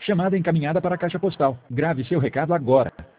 Chamada encaminhada para a caixa postal. Grave seu recado agora.